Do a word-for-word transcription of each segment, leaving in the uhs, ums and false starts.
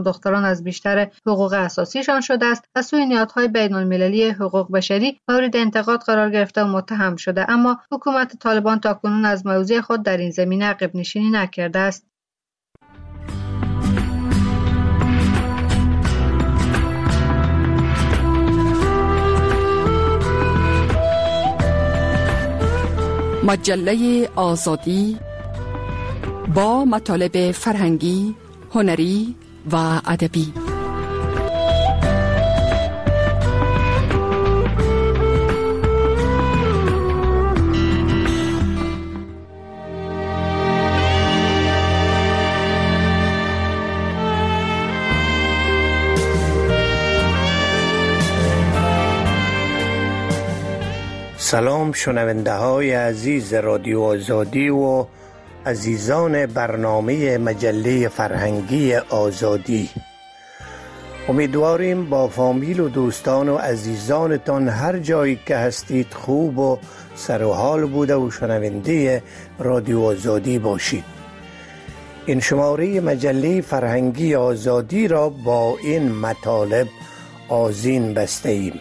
دختران از بیشتر حقوق اساسیشان شده است، از سوی نهادهای بین المللی حقوق بشری مورد انتقاد قرار گرفته و متهم شده، اما حکومت طالبان تاکنون از موضع خود در این زمینه عقب نشینی نکرده است. مجله آزادی با مطالب فرهنگی، هنری و ادبی. سلام شنونده های عزیز رادیو آزادی و عزیزان برنامه مجله فرهنگی آزادی. امیدواریم با فامیل و دوستان و عزیزانتان هر جایی که هستید خوب و سر و حال بوده و شنونده رادیو آزادی باشید. این شماره مجله فرهنگی آزادی را با این مطالب آذین بسته ایم.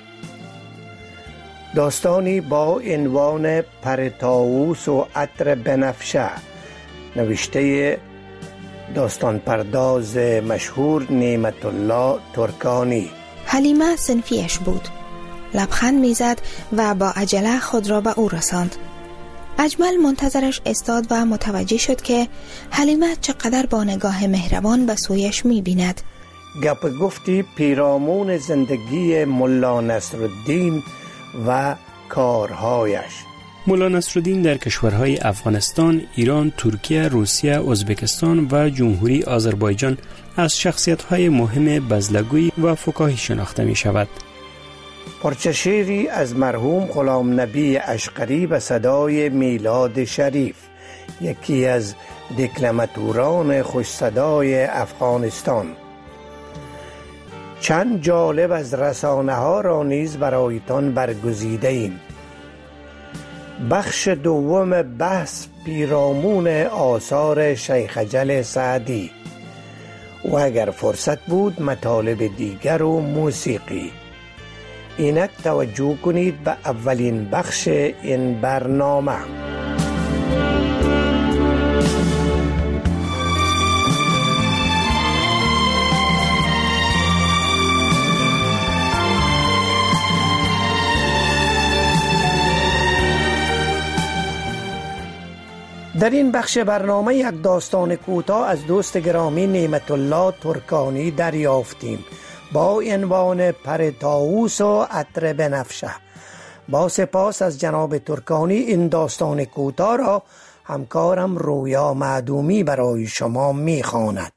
داستانی با عنوان پر طاووس و عطر بنفشه، نوشته داستان پرداز مشهور نعمت الله ترکانی. حلیمه صنفیش بود. لبخند میزد و با عجله خود را به او رساند. اجمل منتظرش استاد و متوجه شد که حلیمه چقدر با نگاه مهربان به سویش میبیند. گپ گفتی پیرامون زندگی ملا نصرالدین و کارهایش. ملا نصرالدین در کشورهای افغانستان، ایران، ترکیه، روسیه، ازبکستان و جمهوری آذربایجان از شخصیت‌های مهم بزلگوی و فکاهی شناخته می شود. پارچه شعری از مرحوم غلام نبی اشقری به صدای میلاد شریف، یکی از دکلماتوران خوش صدای افغانستان. چند جالب از رسانه ها را نیز برایتان برگزیده ایم. بخش دوم بحث پیرامون آثار شیخ اجل سعدی و اگر فرصت بود مطالب دیگر و موسیقی. اینک توجه کنید به اولین بخش این برنامه. در این بخش برنامه یک داستان کوتاه از دوست گرامی نعمت الله ترکانی دریافتیم با عنوان پر طاووس و عطر بنفشه. با سپاس از جناب ترکانی این داستان کوتاه را همکارم رویا معدومی برای شما می‌خواند.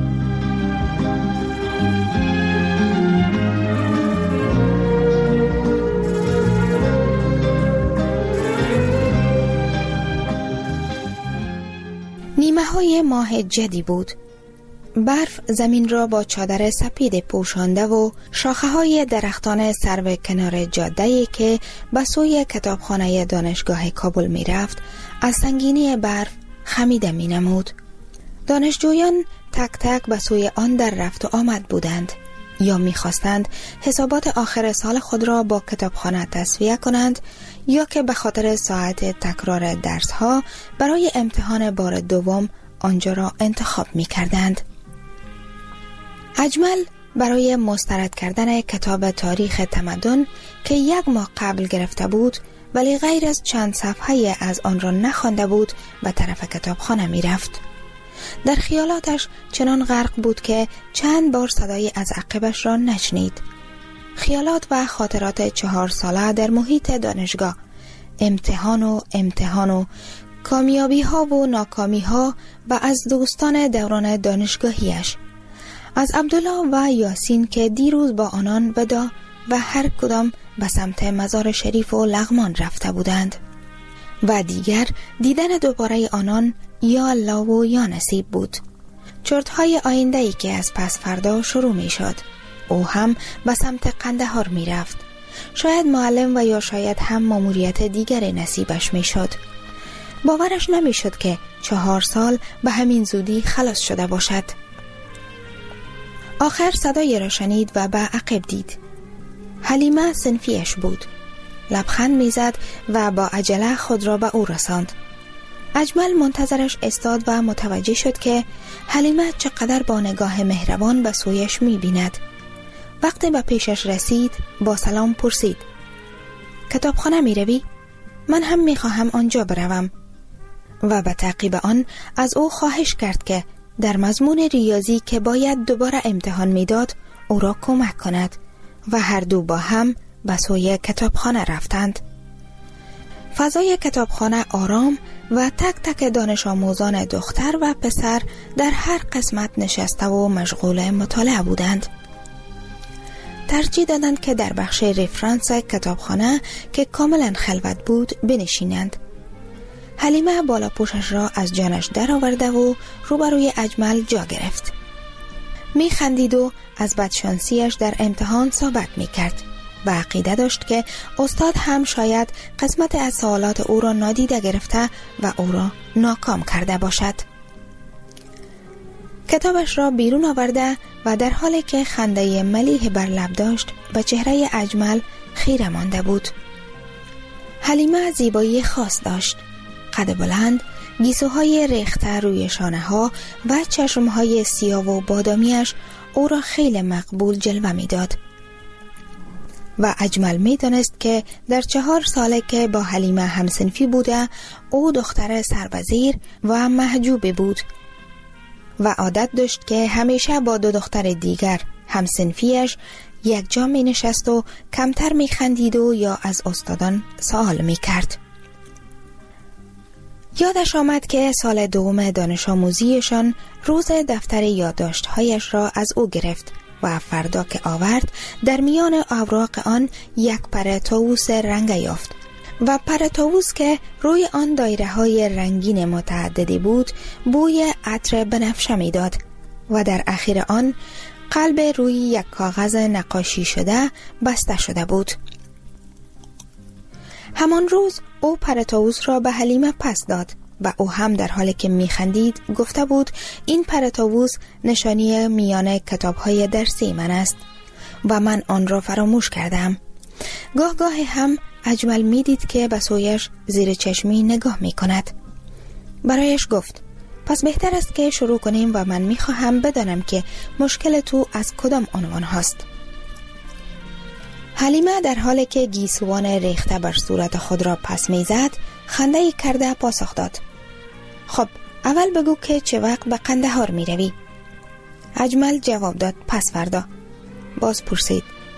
نیمه های ماه جدی بود. برف زمین را با چادر سپید پوشانده و شاخه های درختان سرو کنار جاده‌ای که به سوی کتابخانه دانشگاه کابل می رفت از سنگینی برف خمیده می نمود. دانشجویان تک تک به سوی آن در رفت و آمد بودند یا می خواستند حسابات آخر سال خود را با کتابخانه تسویه کنند یا که به خاطر ساعت تکرار درس ها برای امتحان بار دوم آنجا را انتخاب می کردند. اجمل برای مسترد کردن کتاب تاریخ تمدن که یک ماه قبل گرفته بود ولی غیر از چند صفحه از آن را نخوانده بود به طرف کتابخانه می رفت. در خیالاتش چنان غرق بود که چند بار صدای از عقبش را نشنید. خیالات و خاطرات چهار ساله در محیط دانشگاه، امتحان و امتحان و کامیابی ها و ناکامی ها و از دوستان دوران دانشگاهیش، از عبدالله و یاسین که دیروز با آنان ودا و هر کدام به سمت مزار شریف و لغمان رفته بودند و دیگر دیدن دوباره آنان یا الله و یا نصیب بود. چرت‌های آینده‌ای که از پس فردا شروع می شد. او هم به سمت قندهار می رفت. شاید معلم و یا شاید هم ماموریت دیگر نصیبش می شد. باورش نمی شد که چهار سال به همین زودی خلاص شده باشد. آخر صدای را شنید و به عقب دید. حلیمه صنفیش بود. لبخند میزد و با عجله خود را به او رساند. اجمل منتظرش استاد و متوجه شد که حلیمه چقدر با نگاه مهربان به سویش می‌بیند. وقتی به پیشش رسید با سلام پرسید: کتابخانه می‌روی؟ من هم می‌خواهم آنجا بروم. و به تعقیب آن از او خواهش کرد که در مضمون ریاضی که باید دوباره امتحان میداد او را کمک کند و هر دو با هم به سوی کتابخانه رفتند. فضای کتابخانه آرام و تک تک دانش آموزان دختر و پسر در هر قسمت نشسته و مشغول مطالعه بودند. ترجیح دادند که در بخش رفرانس کتابخانه که کاملا خلوت بود بنشینند. حلیمه بالا پوشش را از جانش در آورده و روبروی اجمل جا گرفت. می خندید و از بدشانسیش در امتحان صحبت می کرد و عقیده داشت که استاد هم شاید قسمت از سوالات او را نادیده گرفته و او را ناکام کرده باشد. کتابش را بیرون آورده و در حالی که خنده ملیح بر لب داشت به چهره اجمل خیره مانده بود. حلیمه زیبایی خاص داشت. قد بلند، گیسوهای ریخته روی شانه ها و چشمهای سیاه و بادامیش او را خیلی مقبول جلوه می داد. و اجمل می دانست که در چهار ساله که با حلیمه همسنفی بوده او دختر سربزیر و محجوب بود و عادت داشت که همیشه با دو دختر دیگر همسنفیش یک جا می نشست و کمتر می خندید و یا از استادان سوال می کرد. یادش آمد که سال دوم دانش آموزیشان روز دفتر یادداشت‌هایش را از او گرفت و فردا که آورد در میان اوراق آن یک پر طاووس رنگ یافت و پر طاووس که روی آن دایره های رنگین متعددی بود بوی عطر بنفشه می داد و در اخیر آن قلب روی یک کاغذ نقاشی شده بسته شده بود. همان روز او پر طاووس را به حلیمه پس داد و او هم در حالی که میخندید گفته بود این پر طاووس نشانی میان کتاب‌های درسی من است و من آن را فراموش کردم. گاه گاه هم اجمل میدید که به سویش زیر چشمی نگاه میکند. برایش گفت: پس بهتر است که شروع کنیم و من میخواهم بدانم که مشکل تو از کدام عنوان هست. حلیمه در حالی که گیسوان ریخته بر صورت خود را پس میزد خنده‌ای کرده پاسخ داد: خب اول بگو که چه وقت به قندهار می روی؟ اجمل جواب داد: پس فردا. باز پرسید: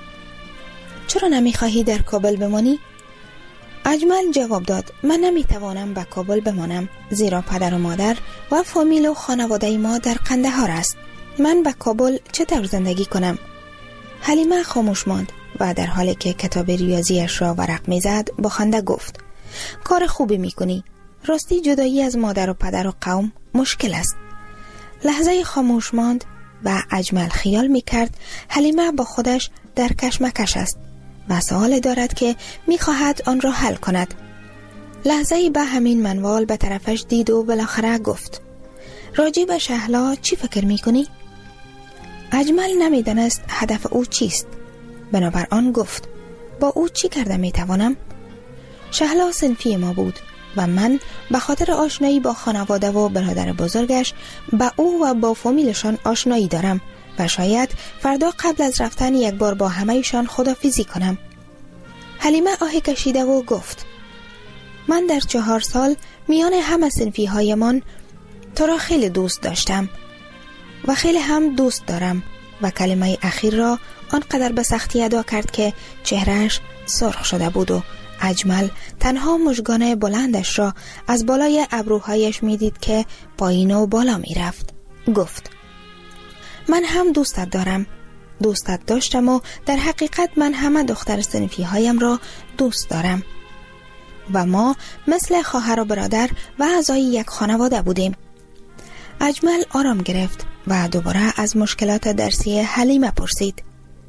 چرا نمی خواهی در کابل بمانی؟ اجمل جواب داد: من نمی توانم به کابل بمانم زیرا پدر و مادر و فامیل و خانواده ما در قندهار است. من به کابل چطور زندگی کنم؟ حلیمه خاموش ماند و در حالی که کتاب ریاضیش را ورق میزد با خنده گفت: کار خوبی میکنی. راستی جدایی از مادر و پدر و قوم مشکل است. لحظه خاموش ماند و اجمل خیال میکرد حلیمه با خودش در کشمکش است و سوال دارد که میخواهد آن را حل کند. لحظه به همین منوال به طرفش دید و بالاخره گفت: راجع به شهلا چی فکر میکنی؟ اجمل نمیدانست هدف او چیست. بنابر آن گفت: با او چی کرده میتوانم؟ شهلا صنفی ما بود و من به خاطر آشنایی با خانواده و برادر بزرگش با او و با فامیلشان آشنایی دارم و شاید فردا قبل از رفتن یک بار با همه‌شان خداحافظی کنم. حلیمه آهی کشیده و گفت: من در چهار سال میان همه صنفی هایمان تو را خیلی دوست داشتم و خیلی هم دوست دارم. و کلمه اخیر را آنقدر به سختی ادا کرد که چهرهش سرخ شده بود و اجمل تنها مژگان بلندش را از بالای ابروهایش میدید که پایین و بالا میرفت. گفت: من هم دوستت دارم. دوستت داشتم و در حقیقت من همه دختر صنفی هایم را دوست دارم و ما مثل خواهر و برادر و اعضای یک خانواده بودیم. اجمل آرام گرفت و دوباره از مشکلات درسی حلیمه پرسید.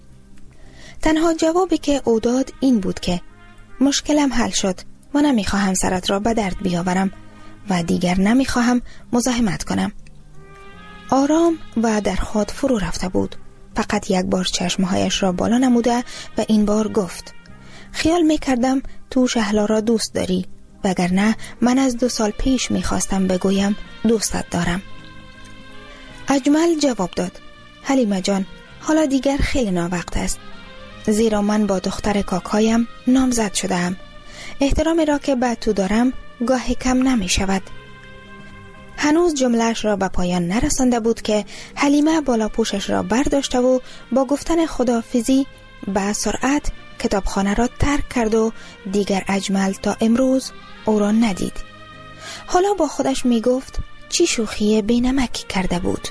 تنها جوابی که او داد این بود که مشکلم حل شد و نمیخواهم سرت را به درد بیاورم و دیگر نمیخواهم مزاحمت کنم. آرام و در خود فرو رفته بود فقط یک بار چشمهایش را بالا نموده و این بار گفت: خیال می کردم تو شهلا را دوست داری، وگرنه من از دو سال پیش می خواستم بگویم دوستت دارم. اجمل جواب داد: حلیمه جان، حالا دیگر خیلی ناوقت است، زیرا من با دختر کاکایم نامزد شدم. احترامی را که به تو دارم گاهی کم نمی شود. هنوز جملهش را به پایان نرسانده بود که حلیمه بالا پوشش را برداشته و با گفتن خداحافظی به سرعت کتابخانه را ترک کرد و دیگر اجمل تا امروز او را ندید. حالا با خودش می گفت چی شوخی بی‌نمکی کرده بود.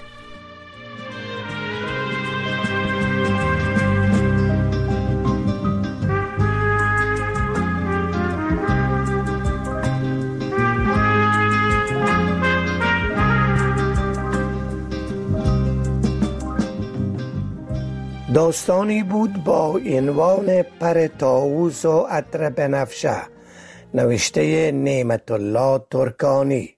داستانی بود با عنوان پر طاووس و عطر بنفشه، نوشته نعمت الله ترکانی.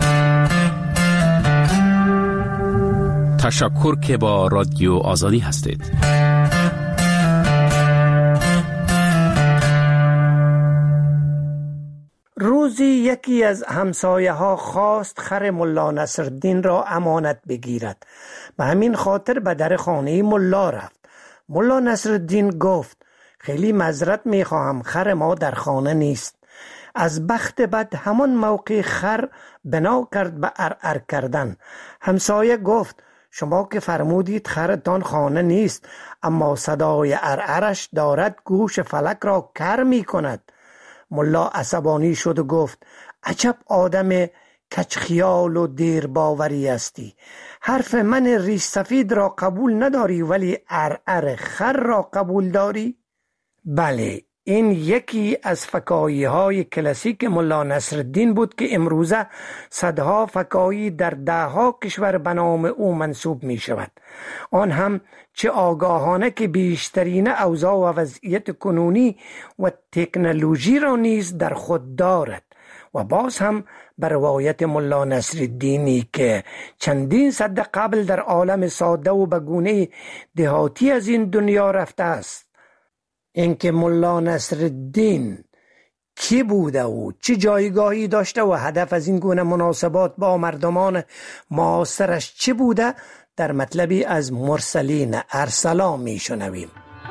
تشکر که با رادیو آزادی هستید. روزی یکی از همسایه ها خواست خر ملا نصرالدین را امانت بگیرد. به همین خاطر به در خانه ملا رفت. ملا نصرالدین گفت: خیلی معذرت میخواهم، خر ما در خانه نیست. از بخت بد همان موقع خر بنا کرد به ارعر کردن. همسایه گفت: شما که فرمودید خرتان خانه نیست، اما صدای ارعرش دارد گوش فلک را کر می کند. ملا عصبانی شد و گفت: عجب آدم کچخیال و دیر باوری هستی. حرف من ریش سفید را قبول نداری ولی ارعر خر را قبول داری؟ بله، این یکی از فکاهی های کلاسیک ملا نصرالدین بود که امروزه صدها فکاهی در ده ها کشور به نام او منسوب می شود. آن هم چه آگاهانه که بیشترین اوضاع و وضعیت کنونی و تکنولوژی را نیز در خود دارد. و باز هم بر روایت ملا نصرالدینی که چندین صد قبل در عالم ساده و به گونه دهاتی از این دنیا رفته است. اینکه ملا نصرالدین کی بوده و چه جایگاهی داشته و هدف از این گونه مناسبات با مردمان معاصرش چه بوده، در مطلبی از مرسلین ارسلا می شنویم.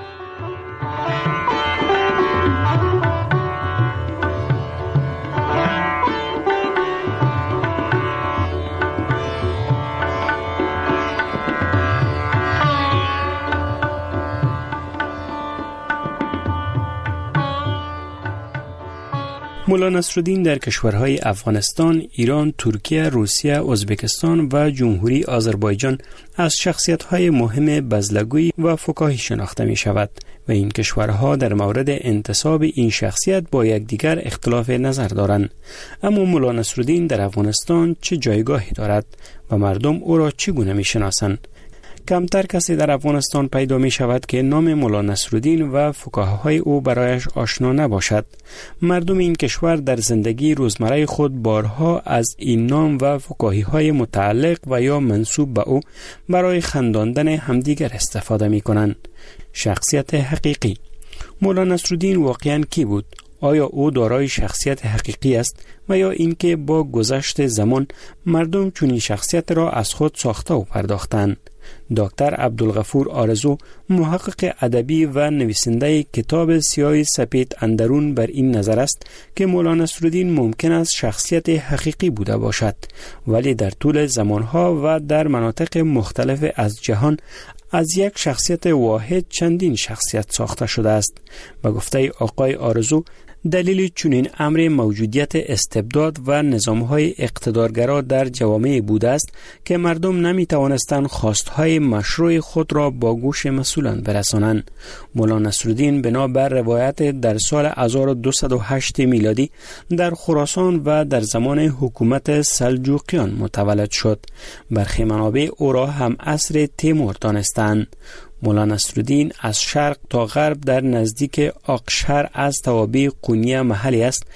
ملا نصرالدین در کشورهای افغانستان، ایران، ترکیه، روسیه، ازبکستان و جمهوری آذربایجان از شخصیت‌های مهم بزلگویی و فکاهی شناخته می شود و این کشورها در مورد انتساب این شخصیت با یکدیگر اختلاف نظر دارند. اما ملا نصرالدین در افغانستان چه جایگاهی دارد و مردم او را چگونه می شناسند؟ کمتر کسی در افغانستان پیدا می شود که نام ملا نصرالدین و فکاهه‌های او برایش آشنا نباشد. مردم این کشور در زندگی روزمره خود بارها از این نام و فکاهی‌های متعلق و یا منسوب به او برای خنداندن همدیگر استفاده می کنند. شخصیت حقیقی مولا نصرالدین واقعاً کی بود؟ آیا او دارای شخصیت حقیقی است و یا اینکه با گذشت زمان مردم چنین شخصیت را از خود ساخته و پرداختند؟ دکتر عبدالغفور آرزو، محقق ادبی و نویسنده کتاب سیاه سپید اندرون، بر این نظر است که مولا نصرالدین ممکن است شخصیت حقیقی بوده باشد، ولی در طول زمانها و در مناطق مختلف از جهان از یک شخصیت واحد چندین شخصیت ساخته شده است. به گفته آقای آرزو، دلیل چنین امر موجودیت استبداد و نظام‌های اقتدارگرا در جوامع بوده است که مردم نمی توانستند خواستهای مشروع خود را با گوش مسئولان برسانند. مولا نصرالدین بنابر روایت در سال هزار و دویست و هشت میلادی در خراسان و در زمان حکومت سلجوقیان متولد شد. برخی منابع او را هم عصر تیمور دانستند. مولا نصرالدین از شرق تا غرب در نزدیک آقشهر از توابع قونیه محلی است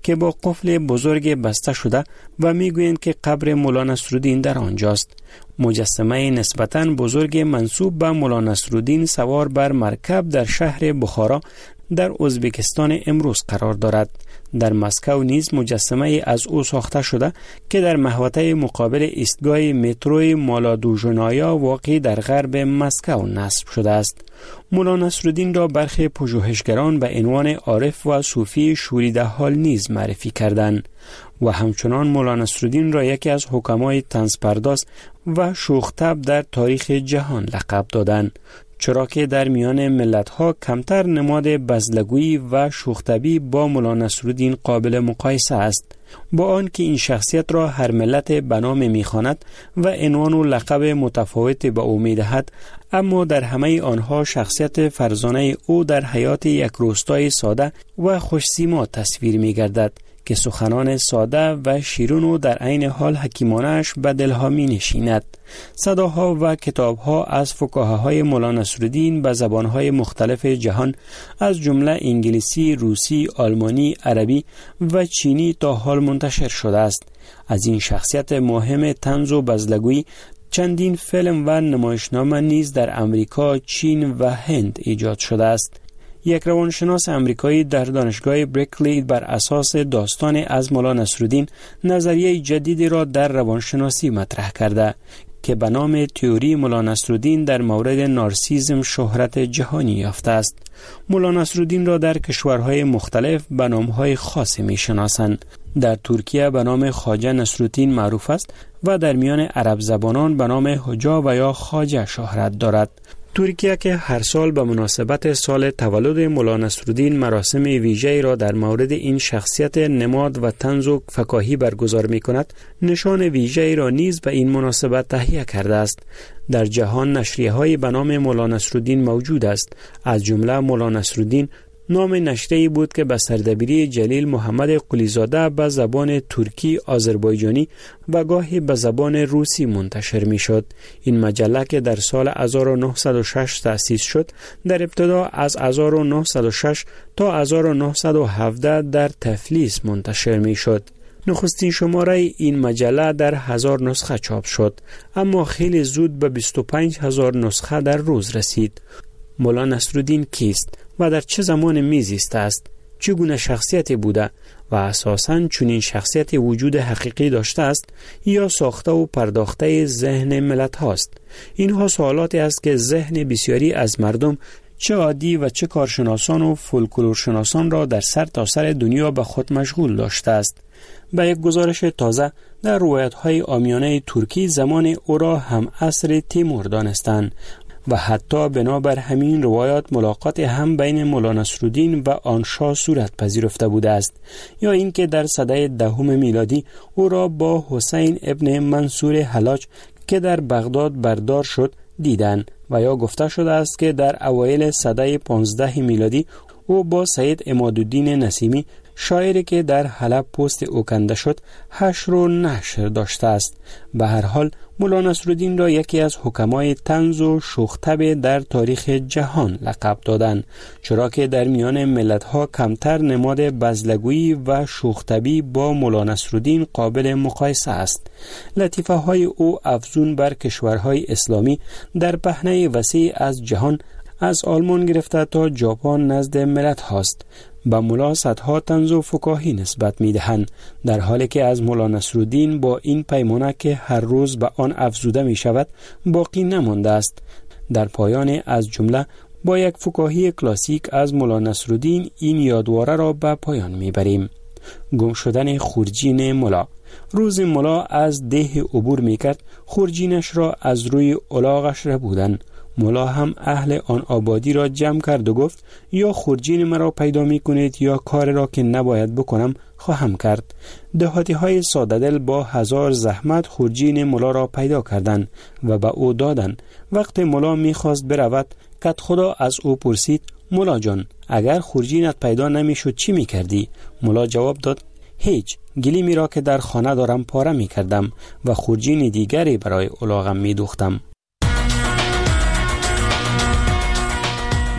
که با قفل بزرگ بسته شده و میگویند که قبر مولا نصرالدین در آنجاست. مجسمه نسبتاً بزرگ منسوب به مولا نصرالدین سوار بر مرکب در شهر بخارا در ازبکستان امروز قرار دارد. در مسکو نیز مجسمه از او ساخته شده که در محوطه مقابل ایستگاه مترو مالادوژنایا واقع در غرب مسکو نصب شده است. مولا نصرالدین را برخی پژوهشگران به عنوان عارف و صوفی شوریده حال نیز معرفی کردند و همچنان مولا نصرالدین را یکی از حکمای طنزپرداز و شوخ‌طبع در تاریخ جهان لقب دادند، چرا که در میان ملت‌ها کمتر نماد بزلگویی و شوخ‌طبعی با مولا نصرالدین قابل مقایسه است. با آنکه این شخصیت را هر ملت به نام می‌خواند و عنوان و لقب متفاوت به او می‌دهد، اما در همه آنها شخصیت فرزانه او در حیات یک روستای ساده و خوش‌سیما تصویر می‌گردد که سخنان ساده و شیرین و در عین حال حکیمانه‌اش به دلها می‌نشیند. صداها و کتاب‌ها از فکاهه‌های مولا نصرالدین به زبان‌های مختلف جهان از جمله انگلیسی، روسی، آلمانی، عربی و چینی تا حال منتشر شده است. از این شخصیت مهم طنز و بزلگویی چندین فیلم و نمایشنامه نیز در امریکا، چین و هند ایجاد شده است. یک روانشناس امریکایی در دانشگاه برکلی بر اساس داستان از مولا نصرالدین نظریه جدیدی را در روانشناسی مطرح کرده که به نام تئوری مولا نصرالدین در مورد نارسیسم شهرت جهانی یافته است. مولا نصرالدین را در کشورهای مختلف به نام‌های خاصی می‌شناسند. در ترکیه به نام خواجه نصرالدین معروف است و در میان عرب زبانان به نام حجا و یا خواجه شهرت دارد. ترکیه که هر سال به مناسبت سال تولد مولا نصرالدین مراسم ویژه‌ای را در مورد این شخصیت نماد و طنز و فکاهی برگزار می‌کند، نشان ویژه‌ای را نیز به این مناسبت تهیه کرده است. در جهان نشریه‌های به نام مولا نصرالدین موجود است، از جمله مولا نصرالدین نام نشریه‌ای بود که به سردبیری جلیل محمد قلیزاده به زبان ترکی، آذربایجانی و گاهی به زبان روسی منتشر می‌شد. این مجله که در سال هزار و نهصد و شش تأسیس شد، در ابتدا از هزار و نهصد و شش تا هزار و نهصد و هفده در تفلیس منتشر می‌شد. نخستین شماره این مجله در هزار نسخه چاپ شد، اما خیلی زود به بیست و پنج هزار نسخه در روز رسید. مولا نصرالدین کیست و در چه زمان میزیسته است؟ چگونه شخصیتی بوده و اساساً چنین شخصیتی وجود حقیقی داشته است یا ساخته و پرداخته ذهن ملت هاست؟ اینها سوالاتی است که ذهن بسیاری از مردم، چه عادی و چه کارشناسان و فولکلورشناسان را در سر تا سر دنیا به خود مشغول داشته است. به یک گزارش تازه در روایت‌های عامیانه ترکی زمان او را هم عصر تیمور دانستند و حتی بنابر همین روایات ملاقات هم بین مولا نصرالدین و آن شاه صورت پذیرفته بوده است، یا اینکه در سده دهم میلادی او را با حسین ابن منصور حلاج که در بغداد بردار شد دیدند، و یا گفته شده است که در اوایل سده پانزده میلادی او با سید عمادالدین نسیمی شاعری که در حلب پست او کنده شد حشر و نشر داشته است. به هر حال مولا نصرالدین را یکی از حکمای طنز و شوخ‌طبع در تاریخ جهان لقب دادند، چرا که در میان ملت‌ها کمتر نماد بزلگویی و شوخ‌طبعی با مولا نصرالدین قابل مقایسه است. لطیفه‌های او افزون بر کشورهای اسلامی در پهنه وسیع از جهان از آلمان گرفته تا ژاپن نزد ملت هاست. به مولا صدها طنز و فکاهی نسبت می دهند، در حالی که از مولا نصرالدین با این پیمانه که هر روز به آن افزوده می شود باقی نمانده است. در پایان از جمله با یک فکاهی کلاسیک از مولا نصرالدین این یادواره را به پایان می بریم. گم شدن خورجین مولا. روز مولا از ده عبور می کرد، خورجینش را از روی الاغش ربودن. مولا هم اهل آن آبادی را جمع کرد و گفت یا خورجین مرا پیدا می کنید یا کار را که نباید بکنم خواهم کرد. دهاتی های ساده دل با هزار زحمت خورجین مولا را پیدا کردند و به او دادند. وقت مولا می خواست برود، کت خدا از او پرسید مولا جان اگر خورجینت پیدا نمی شد چی می کردی؟ مولا جواب داد هیچ، گلیمی را که در خانه دارم پاره می کردم و خورجین دیگری برای الاغم می دوختم.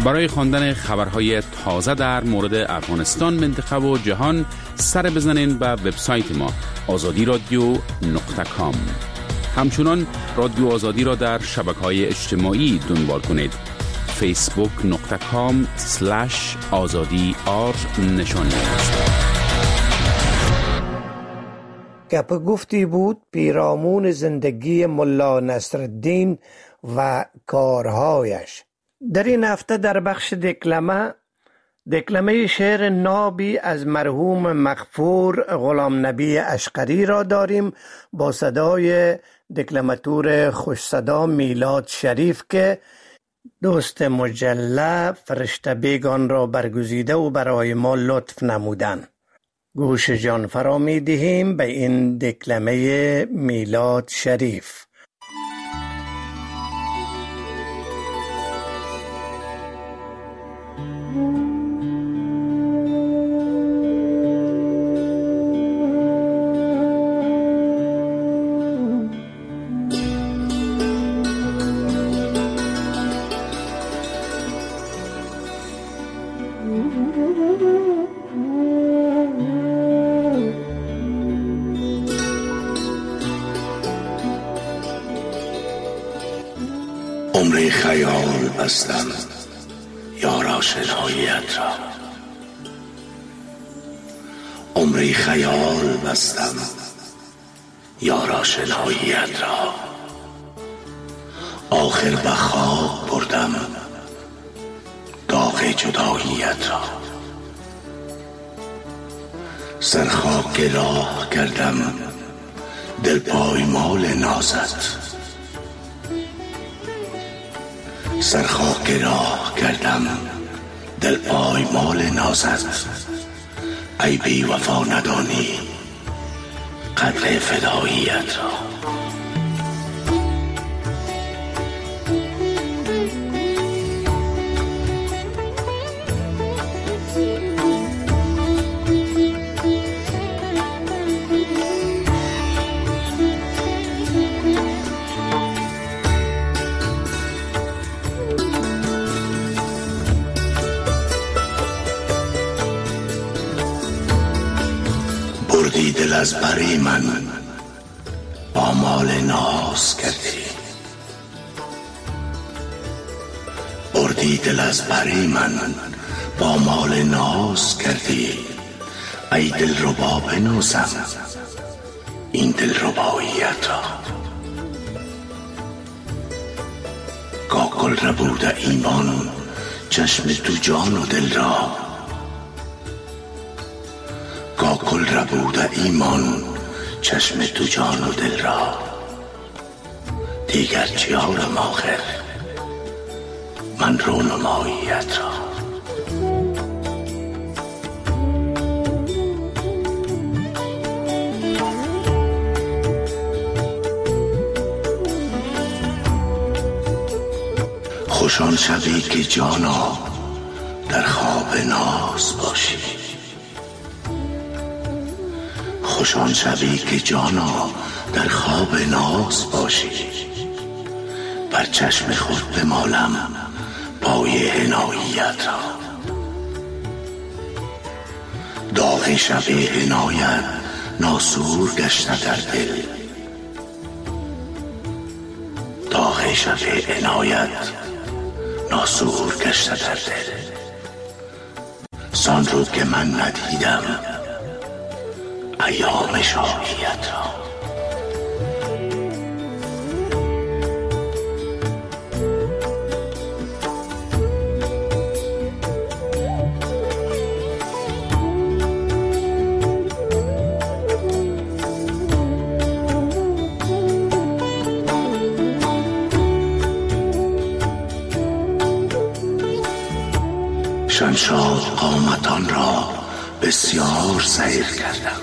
برای خواندن خبرهای تازه در مورد افغانستان، منطقه و جهان سر بزنین به وبسایت ما آزادی رادیو نقطه کام. همچنان رادیو آزادی را در شبکه‌های اجتماعی دنبال کنید. فیسبوک نقطه کام سلش آزادی آر نشانی است. گپ گفتی بود پیرامون زندگی ملا نصرالدین و کارهایش. در این هفته در بخش دکلمه دکلمه شعر نابی از مرحوم مغفور غلام نبی اشقری را داریم با صدای دکلماتور خوش صدا میلاد شریف که دوست مجله فرشته بیگان را برگزیده و برای ما لطف نمودن. گوش جان فرا می دهیم به این دکلمه میلاد شریف. عمر خیال بستم یار آشناییت را، عمر خیال بستم یار آشناییت را، آخر به خواب بردم داغ جداییت را، سرخاک راه کردم دل پایمال نازت، سرخاک راه کردم دل پایمال نازت، ای بی وفا ندانی قدر فداییت را. بردی دل از بری من با مال ناز کردی، بردی دل از بری من با مال ناز کردی، ای دل ربا بنازم این دل رباییت را. گاه گل ربوده ایمان چشم تو جان و دل را، گاه گل ربوده ایمان چشم تو جان و دل را، دیگر چیارم آخر من رونماییت را. خوشان شبی که جانا در خواب ناز باشی، خوشان شبی که جانا در خواب ناز باشی، بر چشم خود بمالم پای حناییت را. داغ شب عنایت ناسور گشته در دل، داغ شب عنایت ناسور گشته در دل، سان رو که من ندیدم ایام شاهیت را. شمشاد قامتان را بسیار سیر کردم،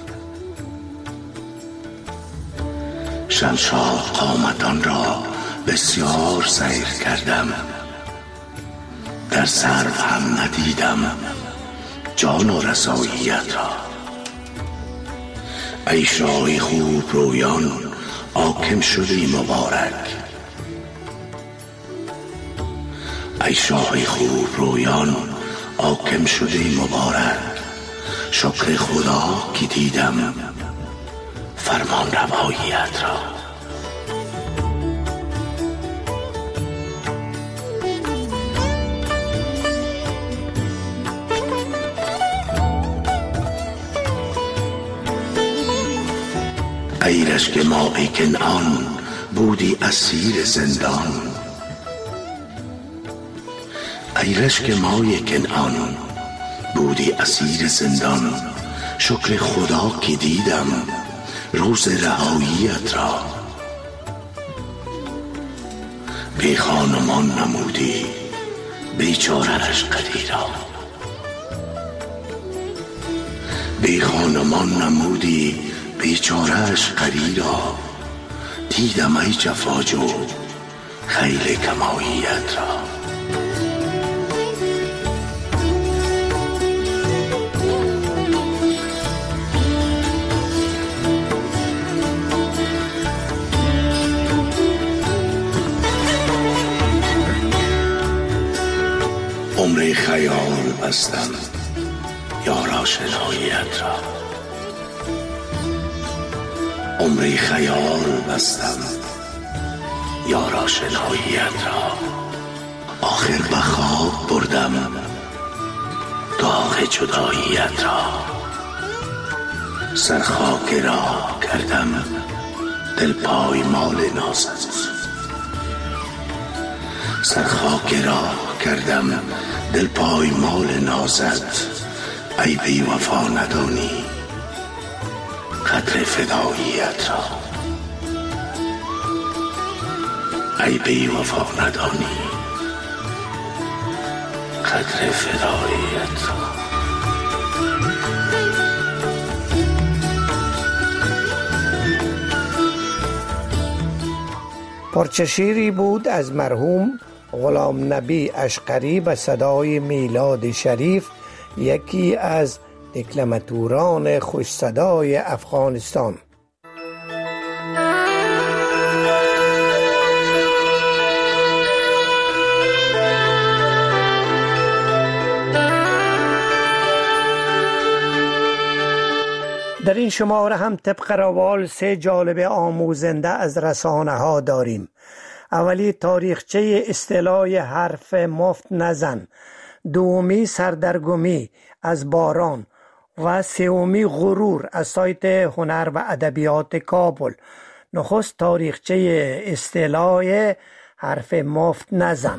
شمشاد قامتان را بسیار سیر کردم، در سرو هم ندیدم جان و رساییت را. ای شاه خوب رویان حاکم شدی مبارک، ای شاه خوب رویان حاکم شده مبارک، شکر خدا که دیدم فرمان رواییت را. ای رشک ماء کنعان بودی اسیر زندان، ای رشک ماء کنعان بودی اسیر زندان، شکر خدا که دیدم روز رهاییت را. بی خانمان نمودی بیچاره اشقری را، بی خانمان نمودی بیچاره اشقری را. دیدم ای جفاجو خیل کماییت را. عمر خیال بستم یار آشناییت را، عمر خیال بستم یار آشناییت را. آخر به خواب بردم داغ جداییت را، سر خاک را کردم دل پایمال نازت، سر خاک را کردم دل پایمال نازت. ای بی وفا ندانی قدر فداییت را، ای بی وفا ندانی قدر فداییت را. پرچه شیری بود از مرحوم غلام نبی اشقری به صدای میلاد شریف، یکی از دکلماتوران خوش صدای افغانستان. در این شماره هم طبق روال سه جالب آموزنده از رسانه ها داریم. اولی تاریخچه اصطلاح حرف مفت نزن، دومی سردرگمی از باران و سومی غرور از سایت هنر و ادبیات کابل. نخست تاریخچه اصطلاح حرف مفت نزن.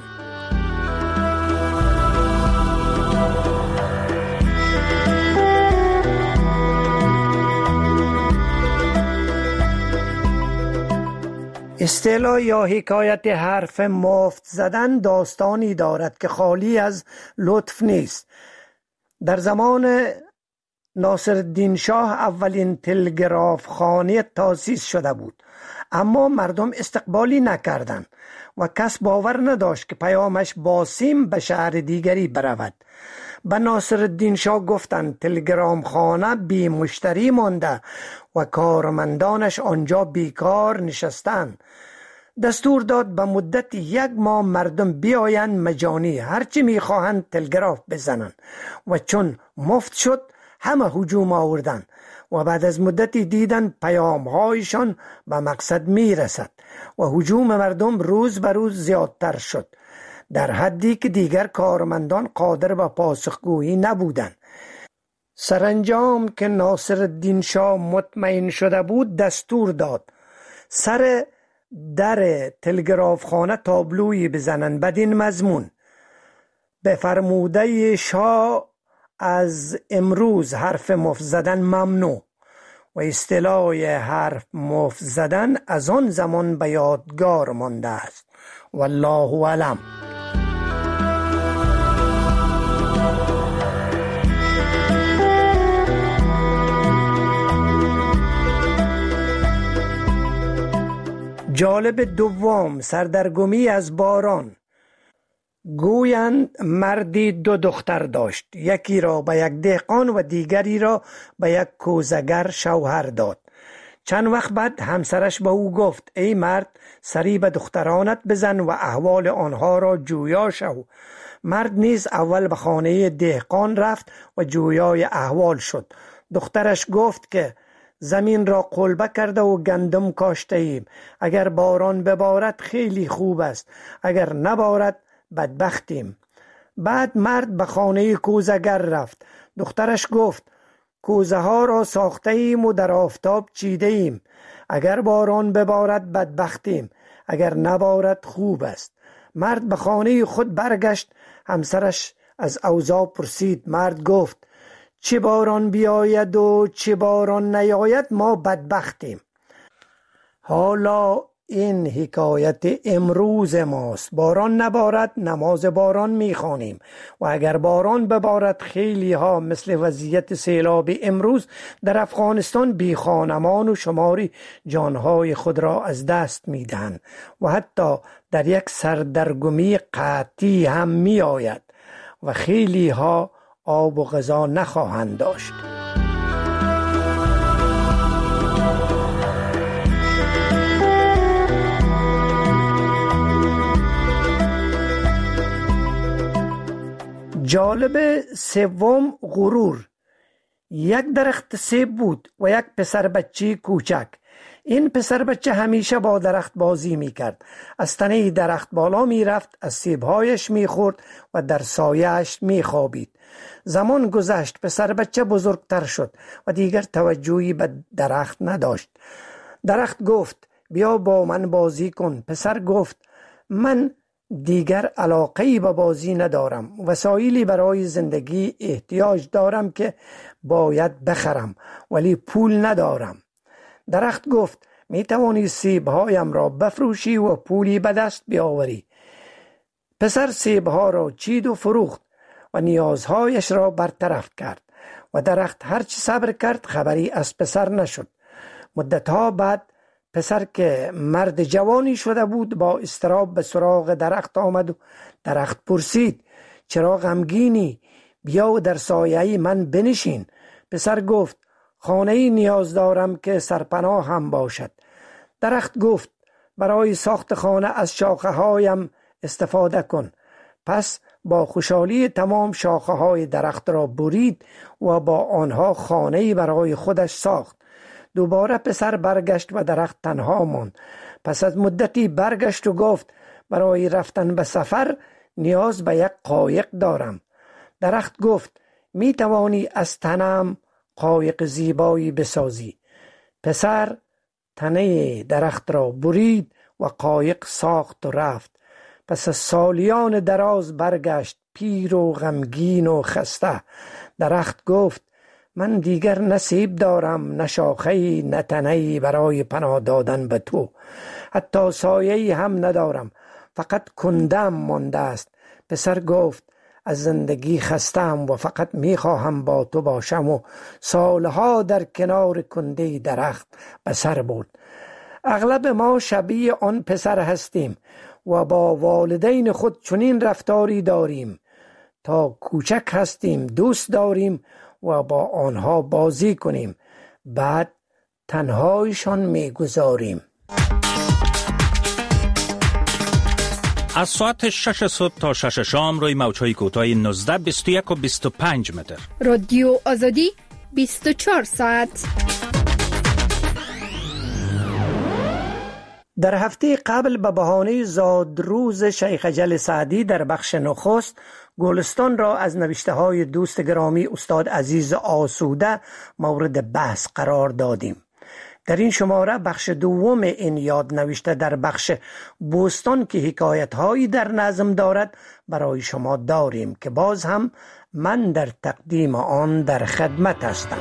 اصطلاح یا حکایت حرف مفت زدن داستانی دارد که خالی از لطف نیست. در زمان ناصرالدین شاه اولین تلگراف خانه تأسیس شده بود، اما مردم استقبالی نکردند و کس باور نداشت که پیامش با سیم به شهر دیگری برود. به ناصرالدین شاه گفتند تلگرام خانه بی مشتری مانده و کارمندانش آنجا بیکار نشستند. دستور داد به مدت یک ماه مردم بیایند مجانی هرچی میخواهند تلگراف بزنند و چون مفت شد همه هجوم آوردند و بعد از مدتی دیدن پیامهایشان به مقصد میرسد و هجوم مردم روز به روز زیادتر شد، در حدی که دیگر کارمندان قادر به پاسخگویی نبودند. سرانجام که ناصرالدین شاه مطمئن شده بود دستور داد سر در تلگراف خانه تابلویی بزنند بدین مضمون: به فرموده شاه از امروز حرف مفت زدن ممنوع. و اصطلاح حرف مفت زدن از آن زمان به یادگار مانده است. والله اعلم. جالب دوم سردرگمی از باران. گویند مردی دو دختر داشت، یکی را به یک دهقان و دیگری را به یک کوزگر شوهر داد. چند وقت بعد همسرش به او گفت ای مرد، سری به دخترانت بزن و احوال آنها را جویا شو. مرد نیز اول به خانه دهقان رفت و جویای احوال شد. دخترش گفت که زمین را قلبه کرده و گندم کاشته ایم. اگر باران ببارد خیلی خوب است، اگر نبارد بدبختیم. بعد مرد به خانه کوزه‌گر رفت. دخترش گفت کوزه ها را ساخته ایم و در آفتاب چیده ایم. اگر باران ببارد بدبختیم، اگر نبارد خوب است. مرد به خانه خود برگشت. همسرش از اوضاع پرسید. مرد گفت چه باران بیاید و چه باران نیاید ما بدبختیم. حالا این حکایت امروز ماست. باران نبارد نماز باران میخوانیم و اگر باران ببارد خیلی ها مثل وضعیت سیلاب امروز در افغانستان بی خانمان و شماری جانهای خود را از دست میدن و حتی در یک سردرگمی قحطی هم می آید و خیلی ها آب و غذا نخواهند داشت. جالب سوم غرور. یک درخت سیب بود و یک پسر بچه کوچک. این پسر بچه همیشه با درخت بازی می کرد. از تنه درخت بالا می رفت، از سیبهایش می خورد و در سایه‌اش می خوابید. زمان گذشت، پسر بچه بزرگتر شد و دیگر توجهی به درخت نداشت. درخت گفت بیا با من بازی کن. پسر گفت من دیگر علاقه‌ای به بازی ندارم. وسایلی برای زندگی احتیاج دارم که باید بخرم ولی پول ندارم. درخت گفت می توانی سیبهایم را بفروشی و پولی به دست بیاوری. پسر سیبها را چید و فروخت و نیازهایش را برطرف کرد و درخت هرچی صبر کرد خبری از پسر نشد. مدتها بعد پسر که مرد جوانی شده بود با اضطراب به سراغ درخت آمد و درخت پرسید چرا غمگینی؟ بیا در سایه من بنشین. پسر گفت خانه‌ای نیاز دارم که سرپناه هم باشد. درخت گفت برای ساخت خانه از شاخه هایم استفاده کن. پس با خوشحالی تمام شاخه های درخت را برید و با آنها خانه‌ای برای خودش ساخت. دوباره پسر برگشت و درخت تنها ماند. پس از مدتی برگشت و گفت برای رفتن به سفر نیاز به یک قایق دارم. درخت گفت می توانی از تنم قایق زیبایی بسازی. پسر تنه درخت را برید و قایق ساخت و رفت. پس از سالیان دراز برگشت پیر و غمگین و خسته. درخت گفت من دیگر نه سیب دارم، نه شاخه‌ای، نه تنه‌ای برای پناه دادن به تو. حتی سایه‌ای هم ندارم، فقط کندم مانده است. پسر گفت از زندگی خستم و فقط میخواهم با تو باشم و سالها در کنار کنده درخت به سر برد. اغلب ما شبیه آن پسر هستیم و با والدین خود چنین رفتاری داریم. تا کوچک هستیم دوست داریم و با آنها بازی کنیم، بعد تنهایشان میگذاریم. از ساعت شش صبح تا شش شام روی موج‌های کوتاه نوزده، بیست و یک و بیست و پنج متر. رادیو آزادی بیست و چهار ساعت. در هفته قبل به بهانه زادروز شیخ اجل سعدی در بخش نخست گلستان را از نوشته های دوست گرامی استاد عزیز آسوده مورد بحث قرار دادیم. در این شماره بخش دوم این یاد نوشته در بخش بوستان که حکایت هایی در نظم دارد برای شما داریم که باز هم من در تقدیم آن در خدمت هستم.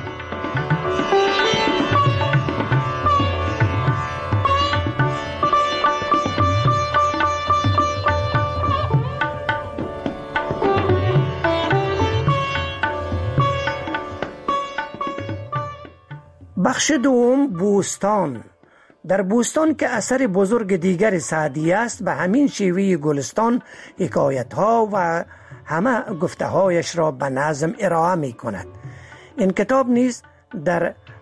بخش دوم بوستان. در بوستان که اثر بزرگ دیگر سعدی است به همین شیوه گلستان حکایت ها و همه گفته هایش را به نظم ارائه می کند. این کتاب نیز در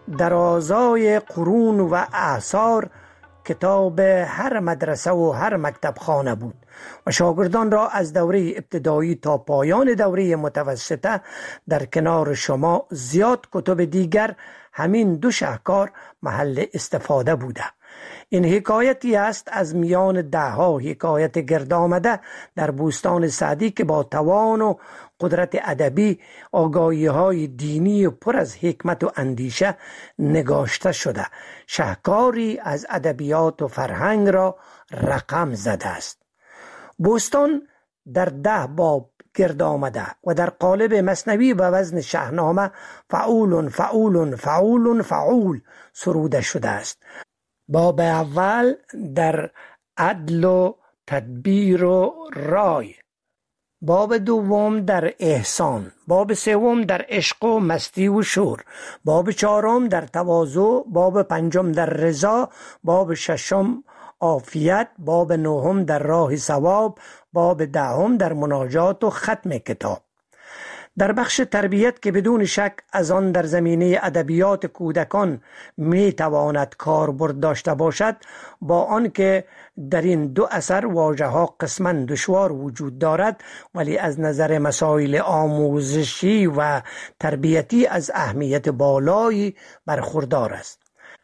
درازای قرون و اعصار کتاب هر مدرسه و هر مکتب خانه بود و شاگردان را از دوره ابتدایی تا پایان دوره متوسطه در کنار شما زیاد کتب دیگر همین دو شاهکار محل استفاده بوده. این حکایتی است از میان ده ها حکایت گرد آمده در بوستان سعدی که با توان و قدرت ادبی، آگاهی های دینی پر از حکمت و اندیشه نگاشته شده. شاهکاری از ادبیات و فرهنگ را رقم زده است. بوستان در ده باب گرد آمده و در قالب مثنوی به وزن شاهنامه فعول فعول فعول فعول سروده شده است. باب اول در عدل و تدبیر و رای، باب دوم در احسان، باب سوم در عشق و مستی و شور، باب چهارم در تواضع، باب پنجم در رضا، باب ششم عافیت، باب نهم در راه ثواب، باب دهم در مناجات و ختم کتاب. در بخش تربیت که بدون شک از آن در زمینه ادبیات کودکان می تواند کاربرد داشته باشد، با آنکه در این دو اثر واژه ها قسما دشوار وجود دارد، ولی از نظر مسائل آموزشی و تربیتی از اهمیت بالایی برخوردار است.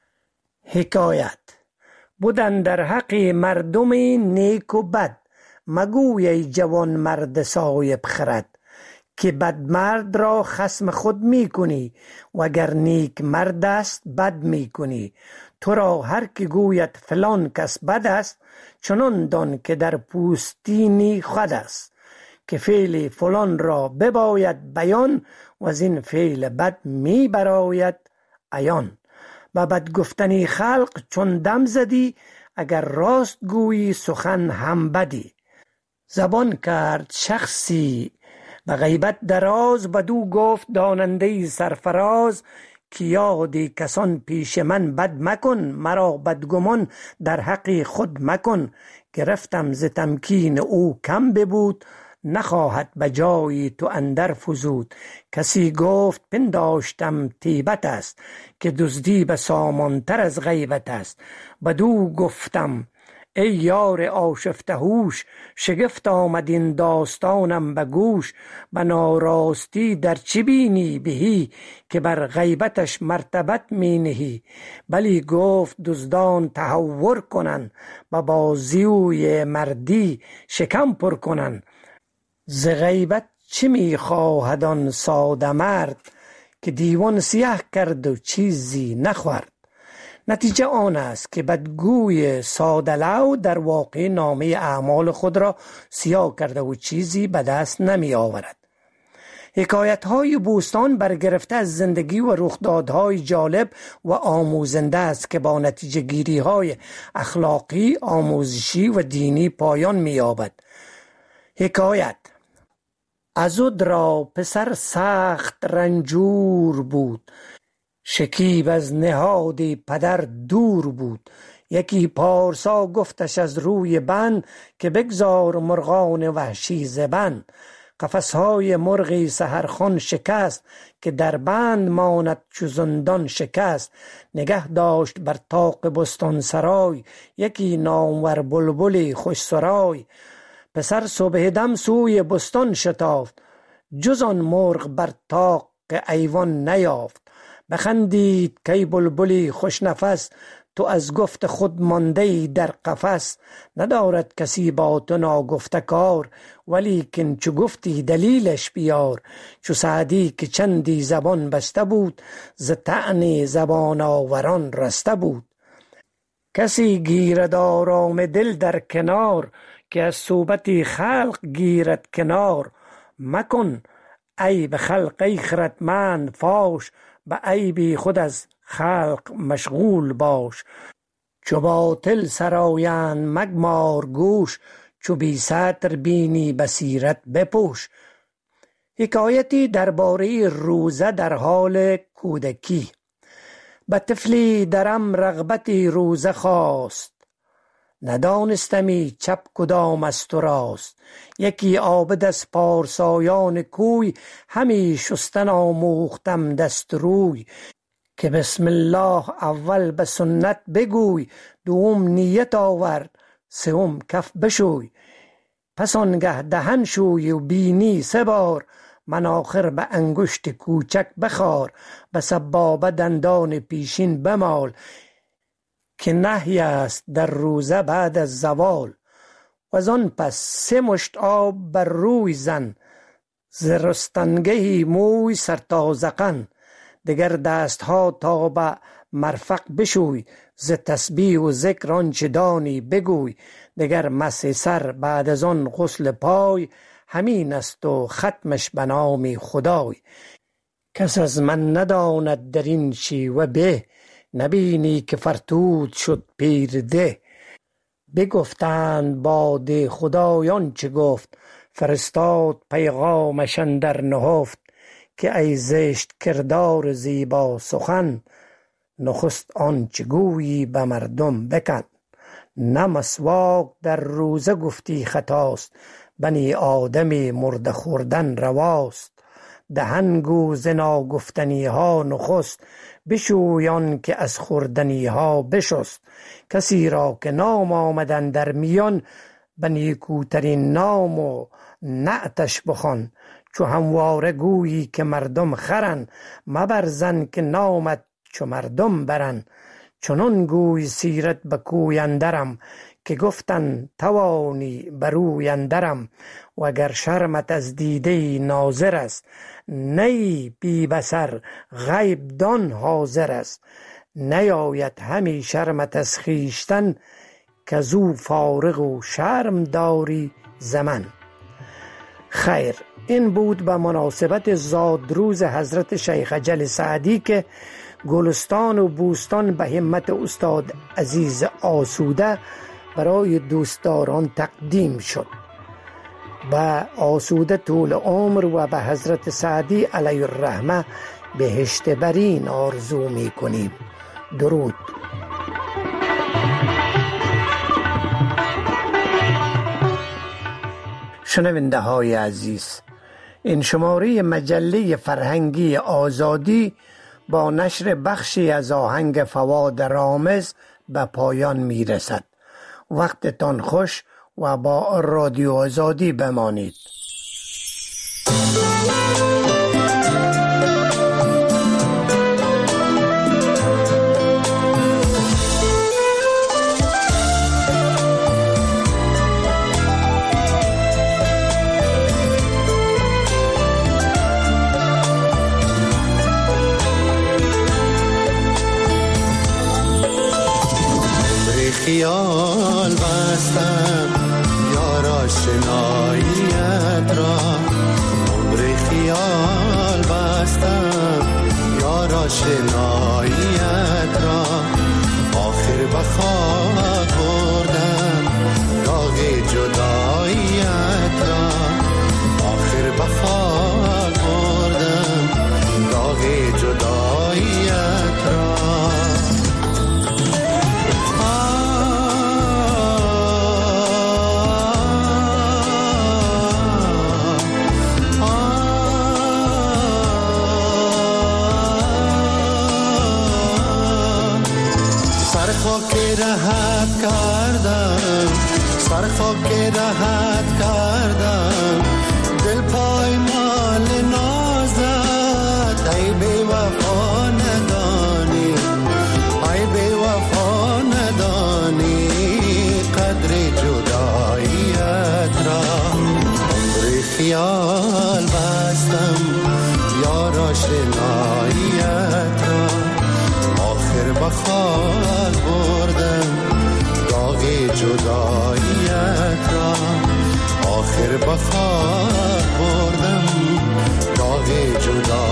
حکایت: بودن در حق مردم نیک و بد، مگوی ای جوان مرد صاحب خرد، که بد مرد را خصم خود می کنی وگر نیک مرد است بد می کنی. تو را هر که گوید فلان کس بد است، چنان دان که در پوستینی خود است، که فعل فلان را بباید بیان و از این فعل بد می براید عیان. و بد گفتنی خلق چون دم زدی، اگر راست گویی سخن هم بدی. زبان کرد شخصی و غیبت دراز، بدو گفت داننده سرفراز، که یادی کسان پیش من بد مکن، مرا بدگمان در حق خود مکن. گرفتم ز تمکین او کم ببود، نخواهد بجایی تو اندر فزود. کسی گفت پنداشتم طیبت است، که دزدی به سامانتر از غیبت است. بدو گفتم ای یار آشفته هوش، شگفت آمد این داستانم به گوش. به ناراستی در چی بینی بهی، که بر غیبتش مرتبت می نهی. بلی گفت دزدان تهور کنن، به بازیوی مردی شکم پر کنن. ز غیبت چی می خواهد آن ساده مرد، که دیوان سیاه کرد و چیزی نخورد. نتیجه آن است که بدگوی ساده لو در واقع نامه اعمال خود را سیاه کرده و چیزی به دست نمی آورد. حکایت های بوستان برگرفته از زندگی و رخدادهای جالب و آموزنده است که با نتیجه گیری های اخلاقی، آموزشی و دینی پایان می یابد. حکایت: عضد را پسر سخت رنجور بود، شکیب از نهاد پدر دور بود. یکی پارسا گفتش از روی بند، که بگذار مرغان وحشی زبند. قفسهای مرغی سحرخوان شکست، که در بند ماند چو زندان شکست. نگه داشت بر طاق بستان سرای، یکی نامور بلبلی خوش سرای. پسر صبح دم سوی بستان شتافت، جز آن مرغ بر طاق ایوان نیافت. بخندید که بلبلی خوش نفس، تو از گفت خود مانده در قفس. ندارد کسی با تو ناگفته کار، ولیکن چو گفتی دلیلش بیار. چو سعدی که چندی زبان بسته بود، ز طعن زبان آوران رسته بود. کسی گیرد آرام دل در کنار، که از صحبت خلق گیرد کنار. مکن عیب خلق ای خردمند فاش، به عیبی خود از خلق مشغول باش. چو باطل سرایند مگمار گوش، چو بی ستر بینی بصیرت بپوش. حکایتی درباره روزه در حال کودکی. به طفلی درم رغبتی روزه خواست، ندانستمی چپ کدام است و راست. یکی عابد از پارسایان کوی، همی شستن آموختم دست روی. که بسم الله اول به سنت بگوی، دوم نیت آور، سوم کف بشوی. پس آنگه دهن شوی و بینی سه بار، من آخر به انگشت کوچک بخار. به سبابه دندان پیشین بمال، که نهی است در روزه بعد از زوال. و از آن پس سه مشت آب بر روی زن، ز رستنگهی موی سرتازقن. دگر دست ها تا به مرفق بشوی، ز تسبیح و ذکر آنچه دانی بگوی. دگر مسح سر بعد از آن غسل پای، همین است و ختمش به نام خدای. کس از من نداند در این شیوه به، نبینی که فرتود شد پیر ده. بگفتند باد خدایان چه گفت، فرستاد پیغامش اندر نهفت. که ای زشت کردار زیبا سخن، نخست آنچه گویی به مردم بکن. نه مسواک در روزه گفتی خطاست، بنی آدم مرده خوردن رواست. دهن گو ز ناگفتنی ها نخست، بشویان که از خوردنی ها بشست. کسی را که نام آمدن در میان، به نیکوترین نام و نعتش بخوان. چو همواره گویی که مردم خرن، مبرزن که نامت چو مردم برن. چنان گوی سیرت به کوی اندرم، که گفتن توانی بروی اندرم. و اگر شرمت از دیده ناظر است، نی بی بصر غیب دان حاضر است. نیاید همی شرمت از خویشتن، که زو فارغ و شرم داری زمن. خیر، این بود به مناسبت زادروز حضرت شیخ اجل سعدی که گلستان و بوستان به همت استاد عزیز آسوده برای دوستداران تقدیم شد. به آسوده طول عمر و به حضرت سعدی علیه الرحمه بهشت برین آرزو می کنیم. درود. شنونده های عزیز، این شماره مجله فرهنگی آزادی با نشر بخشی از آهنگ فواد رامز به پایان می رسد. وقتتان خوش و با رادیو آزادی بمانید. خیال بستم یار آشناییت را، عمر خیال بستم یار آشناییت را. آخر بخواب بردم داغ جداییت را، آخر بخواب بردم داغ جداییت را. راحت کردم سر خاک راحت کردم، دل پایمال نازت. ای بی وفا ندانی، ای بی وفا ندانی قدر جداییت را. عمر خیال بستم یار آشناییت را، آخر بخواب بردم داغ جداییت را. آخر بخواب بردم داغ جداییت را.